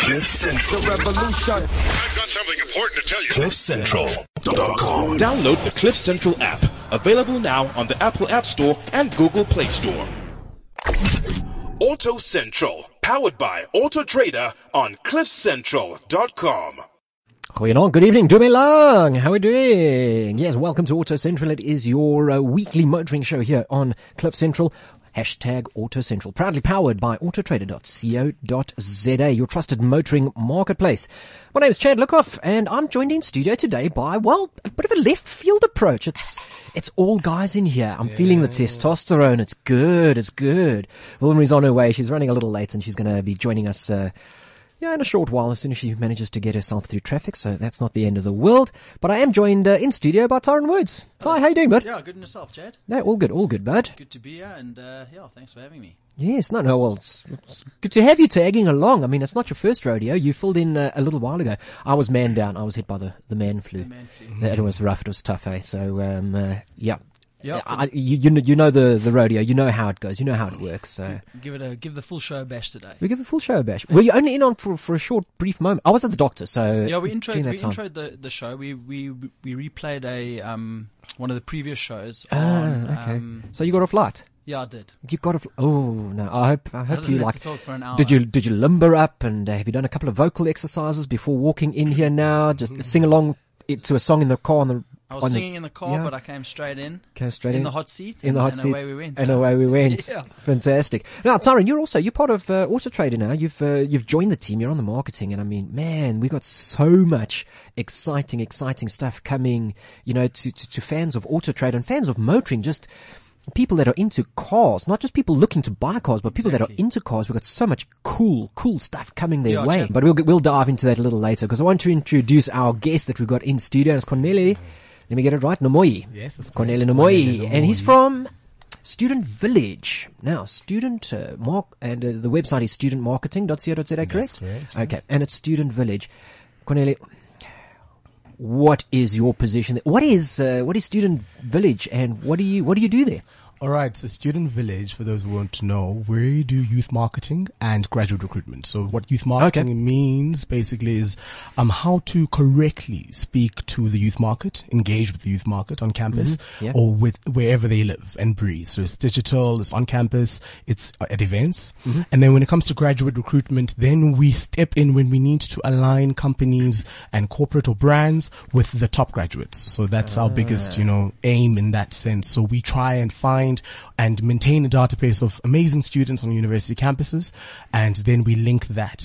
The revolution. I've got something important to tell you. CliffCentral.com. Download the Cliff Central app. Available now on the Apple App Store and Google Play Store. Auto Central, powered by Auto Trader on CliffCentral.com. Goeienaand, good evening, Doe Lang. How are we doing? Yes, welcome to Auto Central. It is your weekly motoring show here on Cliff Central. Hashtag Auto Central, proudly powered by autotrader.co.za, your trusted motoring marketplace. My name is Chad Lookoff, and I'm joined in studio today by, well, a bit of a left field approach. It's all guys in here. I'm feeling the testosterone. It's good. Wilma's on her way. She's running a little late, and she's going to be joining us, in a short while, as soon as she manages to get herself through traffic, so that's not the end of the world. But I am joined in studio by Tyron Woods. Ty, how you doing, bud? Yeah, good in yourself, Chad. No, all good, bud. Good to be here, and thanks for having me. Yes, well, it's good to have you tagging along. I mean, it's not your first rodeo. You filled in a little while ago. I was man down. I was hit by the man flu. It was rough. It was tough, eh? So, yeah. Yeah, you know the rodeo. You know how it goes. You know how it works. So give the full show a bash today. We give the full show a bash. Were you only in on for a short, brief moment? I was at the doctor, so yeah, we introed the show. We replayed one of the previous shows. Okay. So you got a flight? Yeah, I did. You got a oh no! I hope you like. Talk for an hour. Did you limber up and have you done a couple of vocal exercises before walking in here? Now just sing along to a song in the car I was singing in the car, but I came straight in. In the hot seat. And away we went. And away we went. Yeah. Fantastic. Now, Tyron, you're part of Auto Trader now. You've joined the team. You're on the marketing, and I mean, man, we got so much exciting stuff coming. To fans of Auto Trader and fans of motoring. Just people that are into cars, not just people looking to buy cars, but people that are into cars. We've got so much cool stuff coming their way. Chad. But we'll dive into that a little later because I want to introduce our guest that we've got in studio. It's Corneli. Let me get it right. Nomoyi. Yes, it's Corneli Nomoyi. And he's from Student Village. Now, and the website is studentmarketing.co.za, correct? That's correct. Okay. And it's Student Village. Corneli, what is your position there? What is Student Village and what do you do there? All right, so Student Village, for those who want to know, we do youth marketing and graduate recruitment. So what youth marketing means basically is how to correctly speak to the youth market, engage with the youth market on campus or with wherever they live and breathe. So it's digital, it's on campus, it's at events. And then when it comes to graduate recruitment, then we step in when we need to align companies and corporate or brands with the top graduates. So that's our biggest, aim in that sense. So we try and find and maintain a database of amazing students on university campuses, and then we link them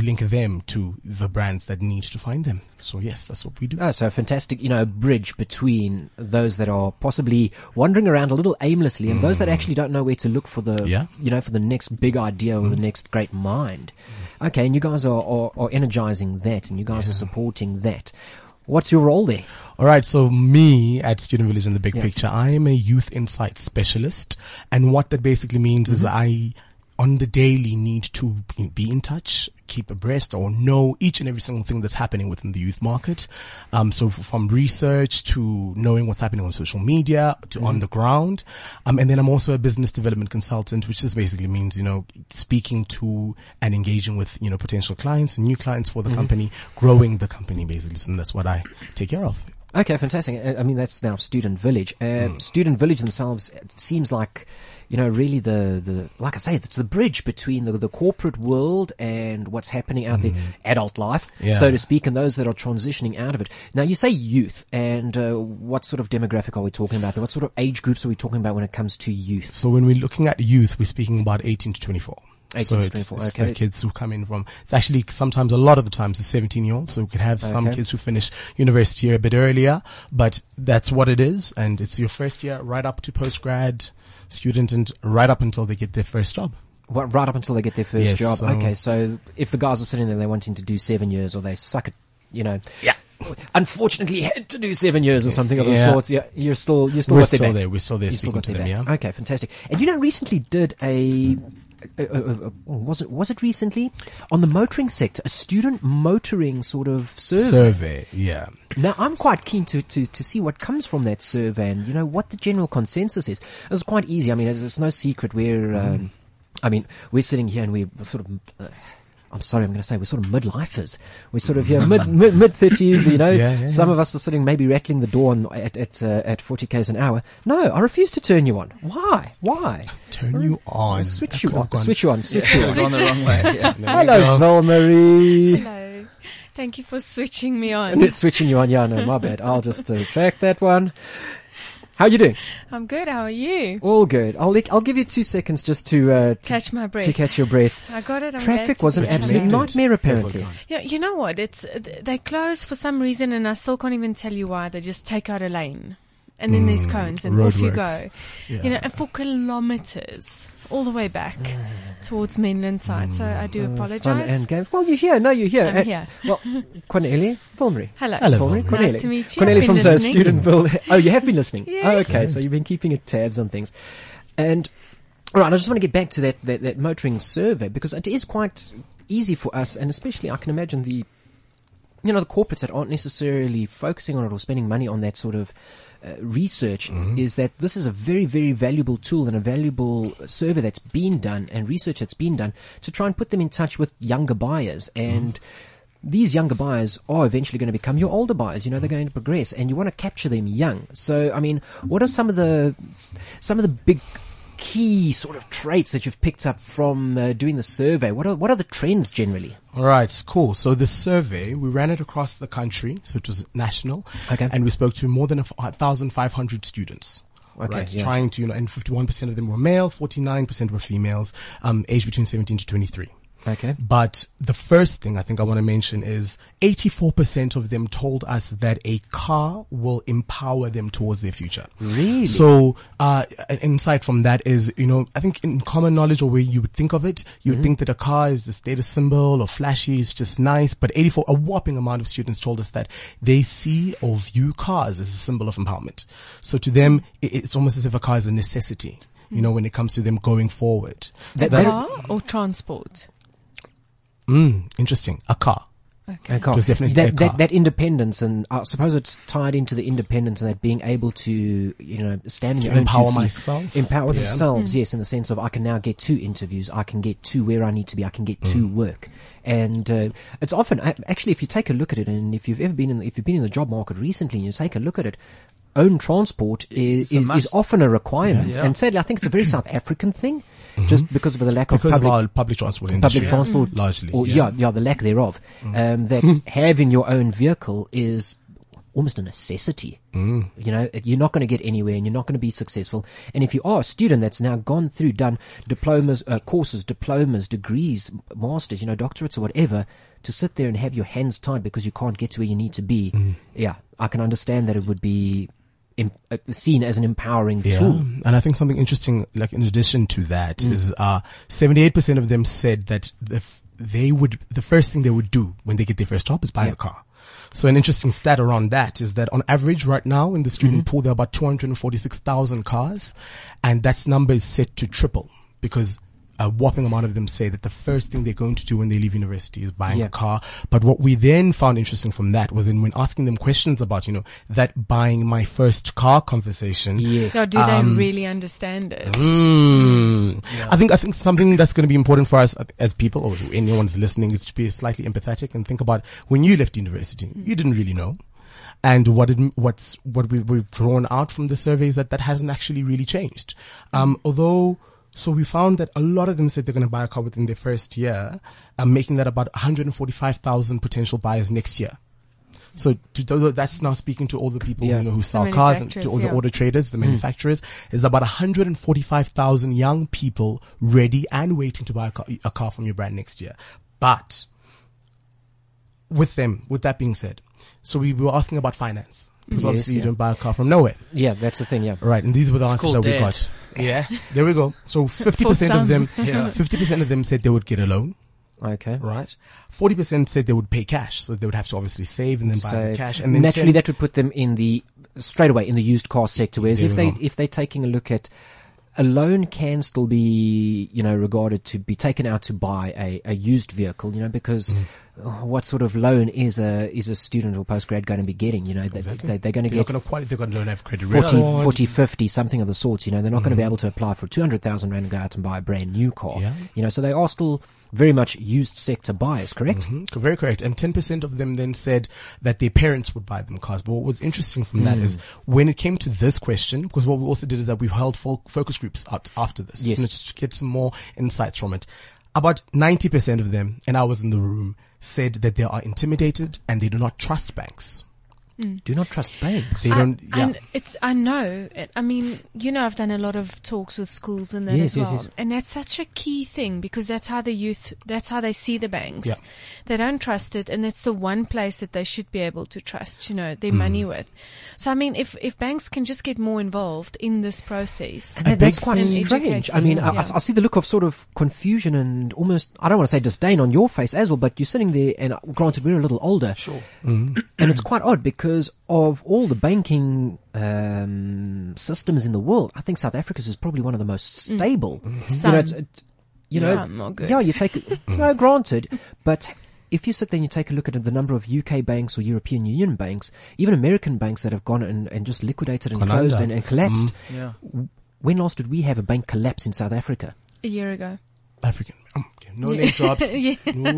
to the brands that need to find them. So yes, that's what we do. Oh, so a fantastic, bridge between those that are possibly wandering around a little aimlessly and those that actually don't know where to look for the, for the next big idea or the next great mind. Okay, and you guys are energizing that, and you guys are supporting that. What's your role there? All right. So me at Student Village in the big picture, I am a youth insight specialist. And what that basically means is I, on the daily, need to be in touch, keep abreast or know each and every single thing that's happening within the youth market. So from research to knowing what's happening on social media to on the ground. And then I'm also a business development consultant, which just basically means, speaking to and engaging with, potential clients and new clients for the company, growing the company basically. So that's what I take care of. Okay, fantastic. I mean, that's now Student Village. Student Village themselves, it seems like, really like I say, it's the bridge between the corporate world and what's happening out there, adult life, so to speak, and those that are transitioning out of it. Now, you say youth, and what sort of demographic are we talking about? What sort of age groups are we talking about when it comes to youth? So when we're looking at youth, we're speaking about 18 to 24. 18 to 24, it's the kids who come in from, it's actually sometimes a lot of the times the 17-year-olds. So we could have some kids who finish university a bit earlier, but that's what it is. And it's your first year right up to postgrad student and right up until they get their first job. What, right up until they get their first job. Okay. So if the guys are sitting there, they're wanting to do 7 years or they suck at, unfortunately had to do 7 years or something of the sorts. Yeah, you're still We're still there speaking to them. Yeah. Okay. Fantastic. And recently did was it recently on the motoring sector, a student motoring sort of survey? Yeah. Now I'm quite keen to see what comes from that survey and what the general consensus is. It's quite easy. I mean, it's no secret we're sitting here and we're sort of I'm sorry, I'm going to say we're sort of midlifers. We're sort of mid 30s, you know. Yeah. Some of us are sitting maybe rattling the door at 40 k's an hour. No, I refuse to turn you on. Why? Turn you on. Switch you on. Switch you on. Gone the wrong way. Yeah. Hello, Val-Marie. Hello. Thank you for switching me on. Switching you on. Yeah, no, my bad. I'll just retract that one. How are you doing? I'm good. How are you? All good. I'll give you 2 seconds just to Catch my breath. to catch your breath. I got it. I'm Traffic glad was an to catch absolute my breath. nightmare, apparently. Yeah, you know what? They close for some reason, and I still can't even tell you why. They just take out a lane, and then there's cones, and off you go. Yeah. You know, and for kilometers, all the way back towards mainland side. So I do Fun apologize. and games. Well, you're here. No, you're here. I'm here. Well, Cornelia, Val-Marie. Hello. Cornelia. Nice to meet you. Cornelia I've from been the listening. Studentville. Oh, you have been listening. Yes. Oh, okay. So you've been keeping tabs on things. And, all right, I just want to get back to that motoring survey, because it is quite easy for us, and especially I can imagine the corporates that aren't necessarily focusing on it or spending money on that sort of research, is that this is a very, very valuable tool and a valuable survey that's been done and research that's been done to try and put them in touch with younger buyers. And these younger buyers are eventually going to become your older buyers. You know, they're going to progress, and you want to capture them young. So, I mean, what are some of the big key sort of traits that you've picked up from doing the survey? What are the trends generally? All right, cool. So the survey, we ran it across the country, so it was national. Okay. And we spoke to more than 1,500 students. Okay, right, yeah. trying to, and 51% of them were male, 49% were females, aged between 17 to 23. Okay. But the first thing I think I want to mention is 84% of them told us that a car will empower them towards their future. Really? So, an insight from that is, I think in common knowledge, or where you would think of it, you would think that a car is a status symbol or flashy, it's just nice. But a whopping amount of students told us that they see or view cars as a symbol of empowerment. So to them, it's almost as if a car is a necessity, when it comes to them going forward. Car or transport? Interesting. A car. Okay. It was definitely a car. that independence, and I suppose it's tied into the independence and that being able to, stand on your own 2 empower feet. myself. Empower Yeah. themselves, yes, in the sense of I can now get to interviews, I can get to where I need to be, I can get to work. And it's often, actually, if you take a look at it, and if you've been in the job market recently and you take a look at it, own transport is often a requirement. Yeah. And sadly, I think it's a very South African thing. Just because of the lack of Because of our public transport industry. public transport, largely. or the lack thereof, that having your own vehicle is almost a necessity. You're not going to get anywhere, and you're not going to be successful. And if you are a student that's now gone through, done diplomas, courses, diplomas, degrees, masters, doctorates or whatever, to sit there and have your hands tied because you can't get to where you need to be, I can understand that it would be seen as an empowering tool. And I think something interesting, like in addition to that, is 78% of them said that the first thing they would do when they get their first job is buy a car. So an interesting stat around that is that on average right now in the student pool, there are about 246,000 cars, and that number is set to triple because a whopping amount of them say that the first thing they're going to do when they leave university is buying a car. But what we then found interesting from that was when asking them questions about, that buying my first car conversation. Yes. So do they really understand it? I think something that's going to be important for us as people, or anyone's listening, is to be slightly empathetic and think about when you left university, you didn't really know. And what we've drawn out from the survey is that hasn't actually really changed. So we found that a lot of them said they're going to buy a car within their first year, making that about 145,000 potential buyers next year. So that's now speaking to all the people who sell cars, and to all the auto traders, the manufacturers. Is about 145,000 young people ready and waiting to buy a car from your brand next year. But with that being said, so we were asking about finance. Because obviously you don't buy a car from nowhere. Yeah, that's the thing, yeah. Right, and these were the answers that we got. Yeah, there we go. So 50% of them, 50% of them said they would get a loan. Okay. Right. 40% said they would pay cash, so they would have to obviously save and then buy the cash. And then naturally that would put them straight away in the used car sector. Whereas if they're taking a look at a loan can still be, regarded to be taken out to buy a used vehicle, because what sort of loan is a student or postgrad going to be getting? You know, Exactly. they're going to They're get not going to, they're going to have credit 40, record. 40, 50, something of the sorts. You know, they're not going to be able to apply for 200,000 rand and go out and buy a brand new car. Yeah. You know, so they are still very much used sector buyers, correct? Very correct. And 10% of them then said that their parents would buy them cars. But what was interesting from that is when it came to this question, because what we also did is that we've held focus groups out after this. Yes. You know, just to get some more insights from it. About 90% of them, and I was in the room, said that they are intimidated and they do not trust banks. Do not trust banks. They don't, And I know. I mean, you know, I've done a lot of talks with schools and that Yes, as well. yes. And that's such a key thing because that's how the youth, that's how they see the banks. Yeah. They don't trust it, and it's the one place that they should be able to trust, you know, their money with. So, I mean, if banks can just get more involved in this process. And that's quite thing. strange. And I mean, educating, I see the look of sort of confusion and almost, I don't want to say disdain on your face as well, but you're sitting there and granted we're a little older. Sure. And it's quite odd because of all the banking systems in the world, I think South Africa's is probably one of the most stable. You know, Some are good. yeah, you take no, granted, but if you sit there and you take a look at the number of UK banks or European Union banks, even American banks that have gone and just liquidated and Gone closed under. and collapsed. Yeah. When last did we have a bank collapse in South Africa? a year ago. African. Okay, no name drops. Yeah.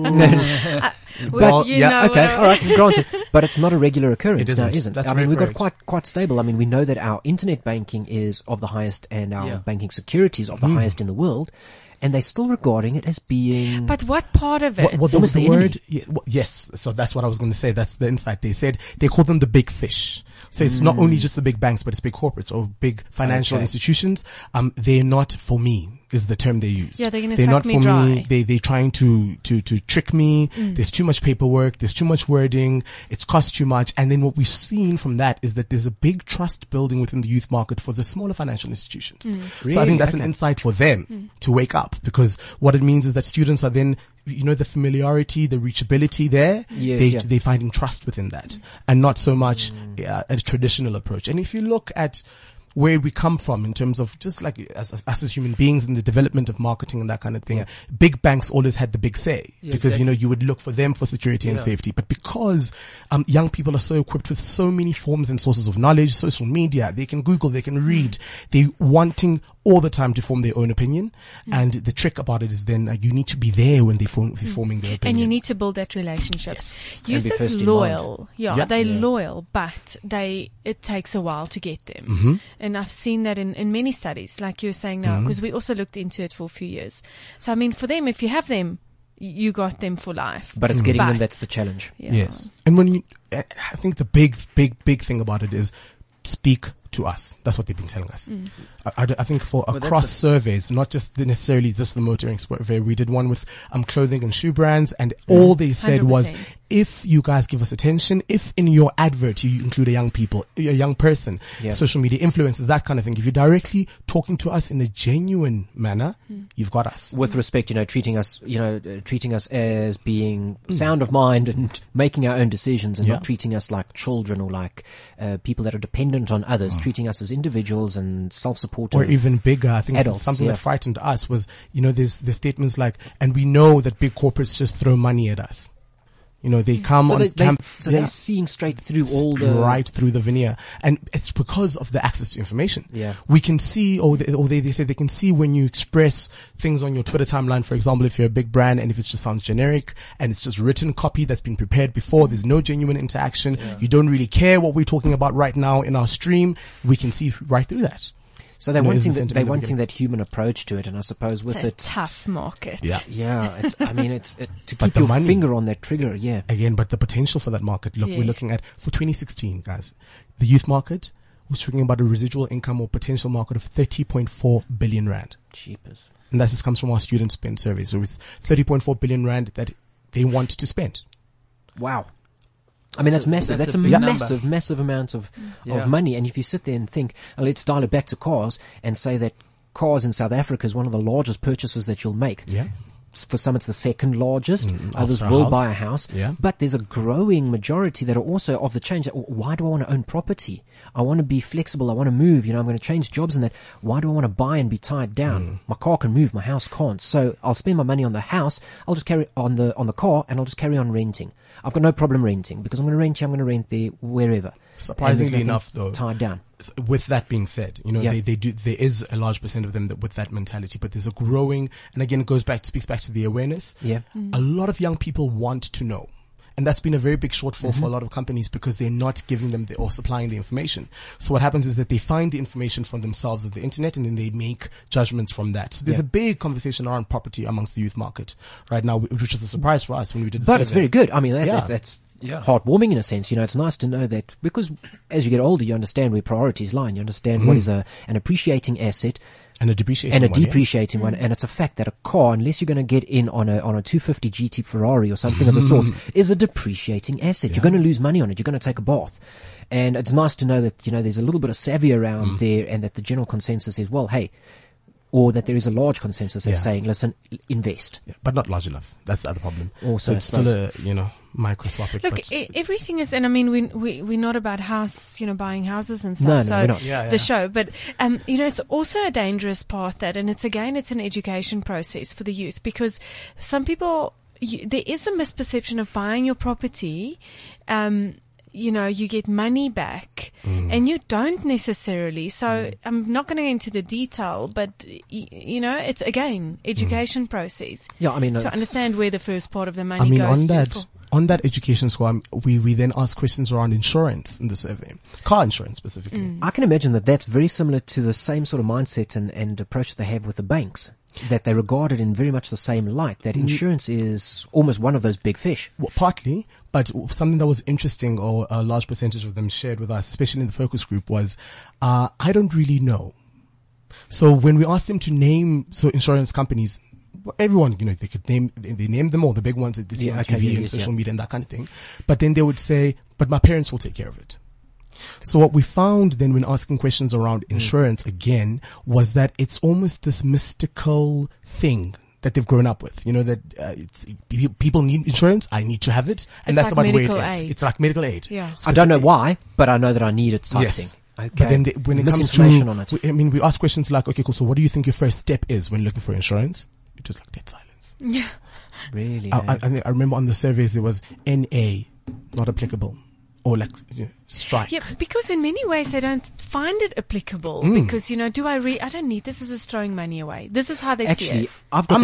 Ooh. Well, you know okay, what all right, granted, but it's not a regular occurrence It now, isn't. isn't? That's I very mean, we've got correct. quite stable. I mean, we know that our internet banking is of the highest and our Yeah. banking securities of the highest in the world, and they're still regarding it as being. But what part of it? What Almost the the word? Yes. So that's what I was going to say. That's the insight. They said they call them the big fish. So it's not only just the big banks, but it's big corporates or big financial Okay. institutions. They're not for me is the term they use. Yeah, they're gonna They're suck not me for dry. me. They're trying to trick me. There's too much paperwork. There's too much wording. It's cost too much. And then what we've seen from that is that there's a big trust building within the youth market for the smaller financial institutions. So I Really? think that's an Okay. insight for them to wake up, because what it means is that students are then, you know, the familiarity, the reachability there, Yes, they're finding trust within that and not so much a traditional approach. And if you look at where we come from in terms of just like us as human beings in the development of marketing and that kind of thing, Yeah. big banks always had the big say because, exactly. you know, you would look for them for security and safety. But because young people are so equipped with so many forms and sources of knowledge, social media, they can Google, they can read, they're wanting all the time to form their own opinion. And the trick about it is then you need to be there when they're forming their opinion. And you need to build that relationship. Youth And be first is in loyal. Yeah. They're loyal, but it takes a while to get them. Mm-hmm. And I've seen that in many studies, like you're saying now, because we also looked into it for a few years. So, I mean, for them, if you have them, you got them for life. but it's getting them. But- That's the challenge. Yeah. Yes. And when I think the big thing about it is speak to us. That's what they've been telling us. I think for Well, that's across a- surveys, not just necessarily just the motoring survey, we did one with clothing and shoe brands, and all they said was, 100%. if you guys give us attention, if in your advert you include a young person, Yeah. social media influencers, that kind of thing, if you're directly talking to us in a genuine manner, you've got us. With respect, treating us as being sound of mind and making our own decisions, and Yeah. not treating us like children or like people that are dependent on others. Treating us as individuals and self-supporting. Or even bigger, I think Adults, something yeah. that frightened us was, there's statements like, and we know that big corporates just throw money at us. They come so on they're seeing straight through all the right through the veneer, and it's because of the access to information. Yeah. We can see, or they say they can see when you express things on your Twitter timeline, for example, if you're a big brand and if it just sounds generic and it's just written copy that's been prepared before, there's no genuine interaction. You don't really care what we're talking about right now in our stream. We can see right through that. So they're is the wanting sentiment they're that we wanting get. that human approach to it, and I suppose with It's a it, tough market. Yeah. it's to But keep the your money- finger on that trigger. Yeah, Again, but the potential for that market, look, we're Yes. looking at, for 2016, guys, the youth market, we're talking about a residual income or potential market of 30.4 billion rand. cheapers. And that just comes from our student spend survey. So it's 30.4 billion rand that they want to spend. Wow. I mean, that's massive. That's a big number. massive amount of Yeah. money. And if you sit there and think, let's dial it back to cars and say that cars in South Africa is one of the largest purchases that you'll make. Yeah. for some it's the second largest. Others after a will house. buy a house. Yeah. But there's a growing majority that are also of the change. That, why do I want to own property? I want to be flexible. I want to move. I'm going to change jobs and that. Why do I want to buy and be tied down? My car can move. My house can't. So I'll spend my money on the house. I'll just carry on the car and I'll just carry on renting. I've got no problem renting because I'm going to rent here. I'm going to rent there, wherever. Surprisingly enough, though, tied down. With that being said, they do, there is a large percent of them that with that mentality, but there's a growing, and again, it speaks back to the awareness. Yeah. A lot of young people want to know. And that's been a very big shortfall for a lot of companies because they're not giving them or supplying the information. So what happens is that they find the information from themselves at the internet and then they make judgments from that. So there's a big conversation around property amongst the youth market right now, which is a surprise for us when we did the survey. But it's very good. I mean, that's Yeah. heartwarming in a sense. It's nice to know that because as you get older, you understand where priorities lie. And you understand what is an appreciating asset and a depreciating one. And it's a fact that a car, unless you're going to get in on a 250 GT Ferrari or something of the sort, is a depreciating asset. You're going to lose money on it. You're going to take a bath. And it's nice to know that, there's a little bit of savvy around there and that the general consensus is, well, hey, or that there is a large consensus that's saying, listen, invest. Yeah, but not large enough. That's the other problem. Also, so it's still a, microscopic. Look, everything is, and I mean, we're not about buying houses and stuff. No, so we're not. The show, but it's also a dangerous path it's an education process for the youth because some people, there is a misperception of buying your property. You get money back and you don't necessarily. So I'm not going to go into the detail, but it's again, education process. Yeah. I mean, to understand where the first part of the money goes on that education score, we then ask questions around insurance in the survey, car insurance specifically. I can imagine that that's very similar to the same sort of mindset and approach they have with the banks, that they regard it in very much the same light, that insurance is almost one of those big fish. Well, partly, but something that was interesting or a large percentage of them shared with us, especially in the focus group, was, I don't really know. So when we asked them to name, insurance companies, everyone, they could they name them all, the big ones that they see on TV and social media and that kind of thing. But then they would say, but my parents will take care of it. So what we found then when asking questions around insurance again was that it's almost this mystical thing that they've grown up with. That people need insurance. I need to have it. And that's about the way it is. It's like medical aid. Yeah. I don't know why, but I know that I need it type thing. Okay. But then when it comes to, on it. we ask questions like, okay, cool. So what do you think your first step is when looking for insurance? It was like dead silence. Yeah. Really? I remember on the surveys it was NA, not applicable. Or strike. Yeah, because in many ways they don't find it applicable because, do I don't need this. This is throwing money away. This is how they see it. I've got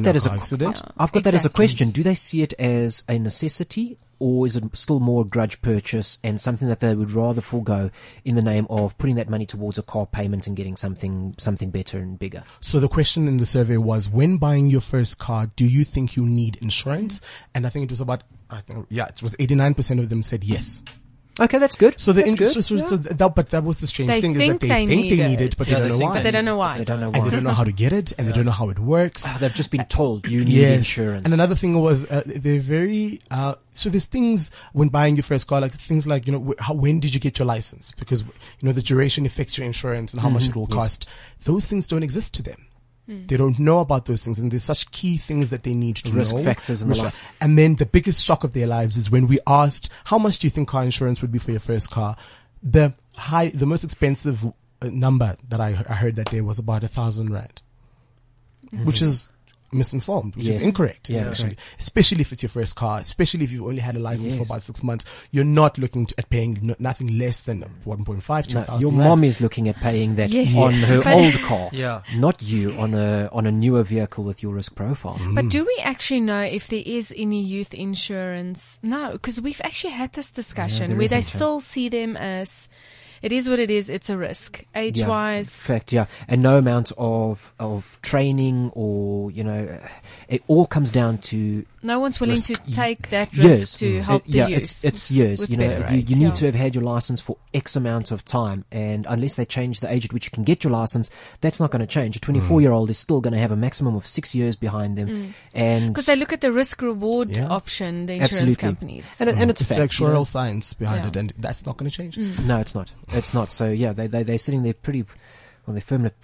that as a question. Do they see it as a necessity or is it still more a grudge purchase and something that they would rather forego in the name of putting that money towards a car payment and getting something better and bigger? So the question in the survey was, when buying your first car, do you think you need insurance? And I think it was it was 89% of them said yes. Okay, that's good. So but that was the strange thing, is that they think they need it, but they don't know why. But they don't know why. And they don't know how to get it, and they don't know how it works. They've just been told you need insurance. And another thing was, they're very, so there's things when buying your first car, like things like, when did you get your license? Because, the duration affects your insurance and how much it will cost. Those things don't exist to them. They don't know about those things, and there's such key things that they need to know. Risk factors and the like. And then the biggest shock of their lives is when we asked, how much do you think car insurance would be for your first car? The most expensive number that I heard that day was about 1,000 rand, which is misinformed, which is incorrect, especially if it's your first car, especially if you've only had a license for about 6 months. You're not looking at paying nothing less than 1.5 to 1,000. Your mom is looking at paying that on her old car, not you on a newer vehicle with your risk profile. But do we actually know if there is any youth insurance? No, because we've actually had this discussion where they still see them as, it is what it is. It's a risk, age-wise. In fact, and no amount of training or it all comes down to no one's willing risk. To take that risk to help the youth. It's years. You rates, need to have had your license for X amount of time, and unless they change the age at which you can get your license, that's not going to change. A 24-year-old is still going to have a maximum of 6 years behind them, and because they look at the risk-reward option, the insurance companies, and it's the actuarial science behind it, and that's not going to change. No, it's not. It's not. So they're sitting there they're firming a pretty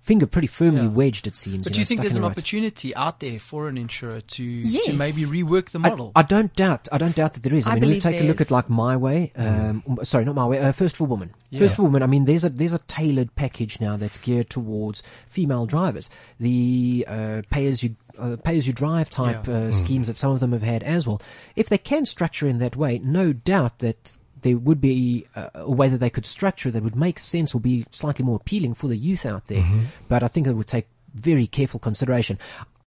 finger pretty firmly wedged, it seems. But do you think stuck there's in an a rut. opportunity out there for an insurer to Yes. maybe rework the model? I don't doubt that there is. I I mean, when you believe take a there look is. at like My Way, sorry, not My Way, First for Women. Yeah. First for Women, I mean, there's a tailored package now that's geared towards female drivers. The pay as you drive type schemes that some of them have had as well. If they can structure in that way, no doubt that there would be a way that they could structure that would make sense or be slightly more appealing for the youth out there. But I think it would take very careful consideration.